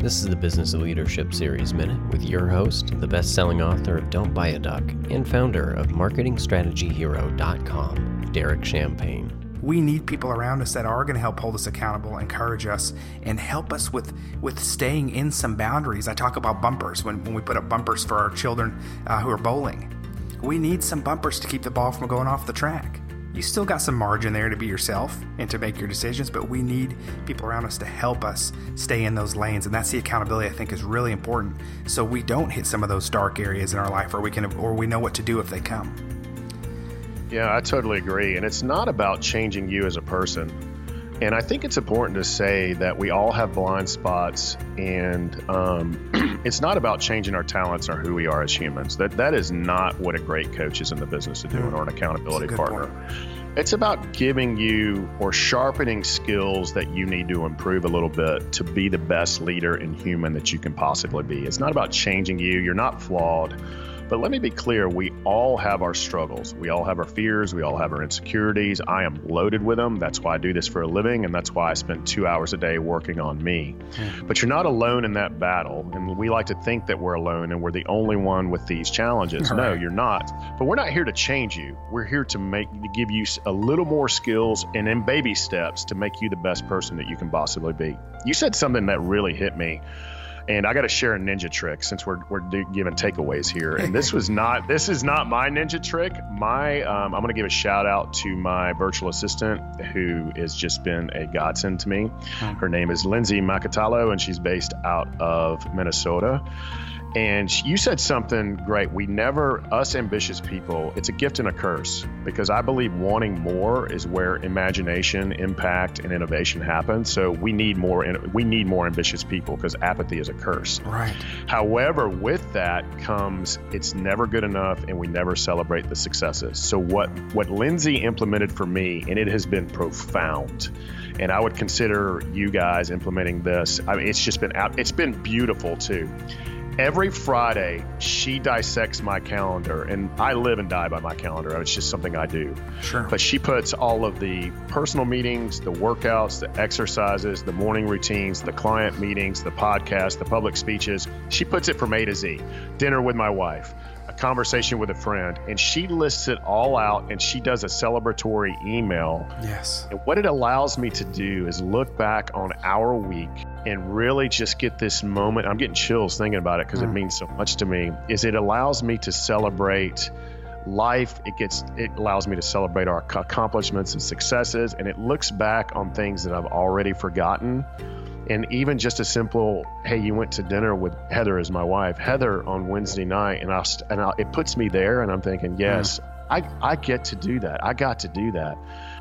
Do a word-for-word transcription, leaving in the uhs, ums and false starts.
This is the Business of Leadership Series Minute with your host, the best-selling author of Don't Buy a Duck and founder of marketing strategy hero dot com, Derek Champagne. We need people around us that are going to help hold us accountable, encourage us, and help us with, with staying in some boundaries. I talk about bumpers when, when we put up bumpers for our children uh, who are bowling. We need some bumpers to keep the ball from going off the track. You still got some margin there to be yourself and to make your decisions, but we need people around us to help us stay in those lanes. And that's the accountability I think is really important, so we don't hit some of those dark areas in our life, or we can, or we know what to do if they come. Yeah, I totally agree. And it's not about changing you as a person. And I think it's important to say that we all have blind spots, and um, it's not about changing our talents or who we are as humans. That That is not what a great coach is in the business of doing, mm. or an accountability partner. Point. It's about giving you or sharpening skills that you need to improve a little bit to be the best leader and human that you can possibly be. It's not about changing you. You're not flawed. But let me be clear, we all have our struggles. We all have our fears. We all have our insecurities. I am loaded with them. That's why I do this for a living, and that's why I spend two hours a day working on me. Mm. But you're not alone in that battle, and we like to think that we're alone and we're the only one with these challenges. All no, right. You're not. But we're not here to change you. We're here to make to give you a little more skills and in baby steps to make you the best person that you can possibly be. You said something that really hit me. And I got to share a ninja trick since we're we're giving takeaways here. And this was not this is not my ninja trick. My um, I'm going to give a shout out to my virtual assistant who has just been a godsend to me. Her name is Lindsay Macatalo, and she's based out of Minnesota. And you said something great. We never, us ambitious people, it's a gift and a curse, because I believe wanting more is where imagination, impact, and innovation happen. So we need more, we need more ambitious people, because apathy is a curse. Right. However, with that comes, it's never good enough, and we never celebrate the successes. So what, what Lindsay implemented for me, and it has been profound, and I would consider you guys implementing this. I mean, it's just been, it's been beautiful too. Every Friday, she dissects my calendar, and I live and die by my calendar. It's just something I do. Sure. But she puts all of the personal meetings, the workouts, the exercises, the morning routines, the client meetings, the podcast, the public speeches. She puts it from A to Z. Dinner with my wife, a conversation with a friend, and she lists it all out, and she does a celebratory email. Yes. And what it allows me to do is look back on our week and really just get this moment. I'm getting chills thinking about it because mm. it means so much to me. Is it allows me to celebrate life. It gets it allows me to celebrate our accomplishments and successes, and it looks back on things that I've already forgotten. And even just a simple, hey, you went to dinner with Heather, as my wife, Heather, on Wednesday night, and I and I, it puts me there, and I'm thinking, yes, mm. I I get to do that. I got to do that.